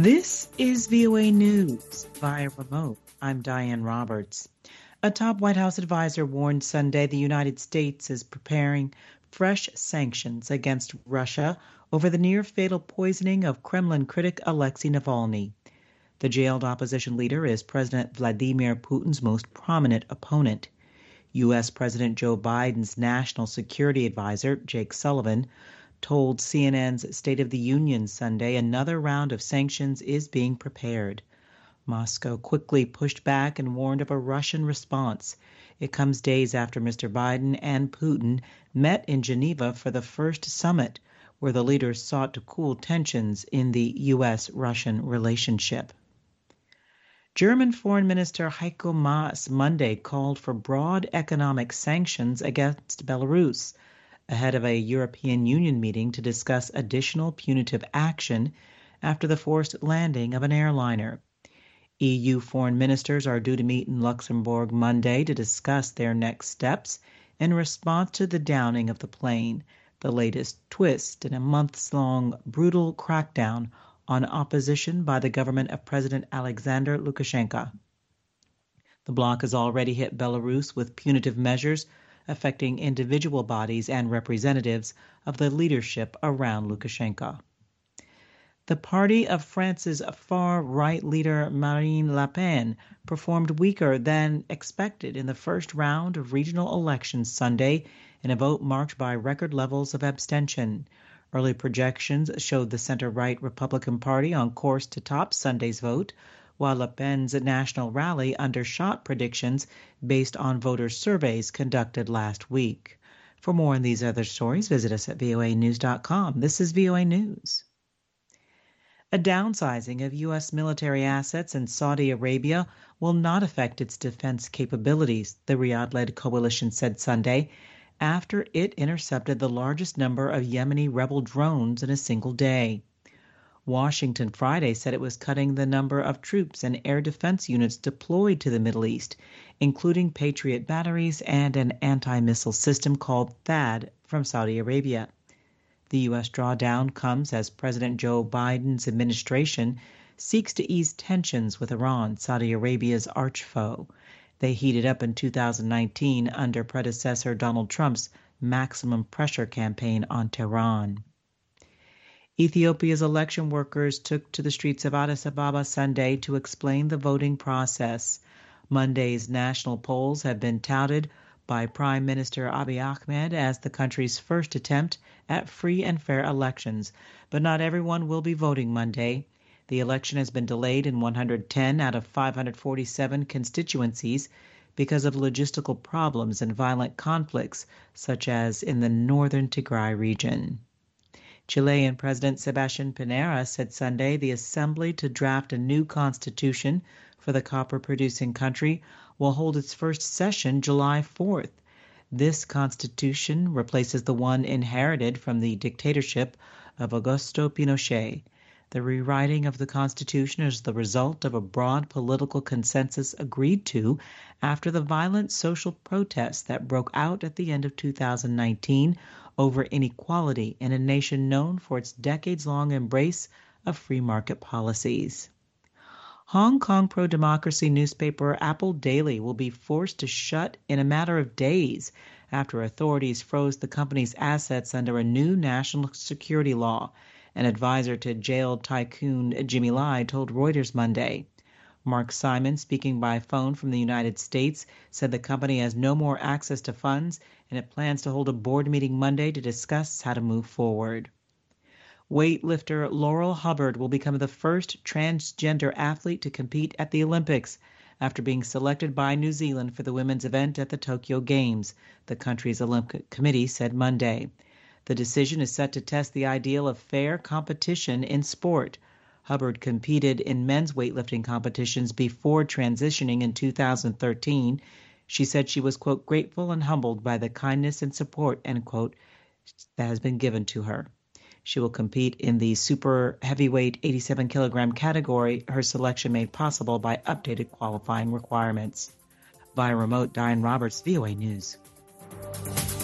This is VOA News via remote. I'm Diane Roberts. A top White House advisor warned Sunday the United States is preparing fresh sanctions against Russia over the near-fatal poisoning of Kremlin critic Alexei Navalny. The jailed opposition leader is President Vladimir Putin's most prominent opponent. U.S. President Joe Biden's national security advisor, Jake Sullivan, told CNN's State of the Union Sunday another round of sanctions is being prepared. Moscow quickly pushed back and warned of a Russian response. It comes days after Mr. Biden and Putin met in Geneva for the first summit, where the leaders sought to cool tensions in the U.S.-Russian relationship. German Foreign Minister Heiko Maas Monday called for broad economic sanctions against Belarus, ahead of a European Union meeting to discuss additional punitive action after the forced landing of an airliner. EU foreign ministers are due to meet in Luxembourg Monday to discuss their next steps in response to the downing of the plane, the latest twist in a months-long brutal crackdown on opposition by the government of President Alexander Lukashenko. The bloc has already hit Belarus with punitive measures affecting individual bodies and representatives of the leadership around Lukashenko. The party of France's far-right leader Marine Le Pen performed weaker than expected in the first round of regional elections Sunday in a vote marked by record levels of abstention. Early projections showed the center-right Republican Party on course to top Sunday's vote, while Le Pen's national rally undershot predictions based on voter surveys conducted last week. For more on these other stories, visit us at voanews.com. This is VOA News. A downsizing of U.S. military assets in Saudi Arabia will not affect its defense capabilities, the Riyadh-led coalition said Sunday, after it intercepted the largest number of Yemeni rebel drones in a single day. Washington Friday said it was cutting the number of troops and air defense units deployed to the Middle East, including Patriot batteries and an anti-missile system called THAAD from Saudi Arabia. The U.S. drawdown comes as President Joe Biden's administration seeks to ease tensions with Iran, Saudi Arabia's arch-foe. They heated up in 2019 under predecessor Donald Trump's maximum pressure campaign on Tehran. Ethiopia's election workers took to the streets of Addis Ababa Sunday to explain the voting process. Monday's national polls have been touted by Prime Minister Abiy Ahmed as the country's first attempt at free and fair elections, but not everyone will be voting Monday. The election has been delayed in 110 out of 547 constituencies because of logistical problems and violent conflicts, such as in the northern Tigray region. Chilean President Sebastián Piñera said Sunday the assembly to draft a new constitution for the copper-producing country will hold its first session July 4th. This constitution replaces the one inherited from the dictatorship of Augusto Pinochet. The rewriting of the Constitution is the result of a broad political consensus agreed to after the violent social protests that broke out at the end of 2019 over inequality in a nation known for its decades-long embrace of free market policies. Hong Kong pro-democracy newspaper Apple Daily will be forced to shut in a matter of days after authorities froze the company's assets under a new national security law. An advisor to jailed tycoon Jimmy Lai told Reuters Monday. Mark Simon, speaking by phone from the United States, said the company has no more access to funds and it plans to hold a board meeting Monday to discuss how to move forward. Weightlifter Laurel Hubbard will become the first transgender athlete to compete at the Olympics after being selected by New Zealand for the women's event at the Tokyo Games, the country's Olympic Committee said Monday. The decision is set to test the ideal of fair competition in sport. Hubbard competed in men's weightlifting competitions before transitioning in 2013. She said she was, quote, grateful and humbled by the kindness and support, end quote, that has been given to her. She will compete in the super heavyweight 87-kilogram category, her selection made possible by updated qualifying requirements. Via remote, Diane Roberts, VOA News.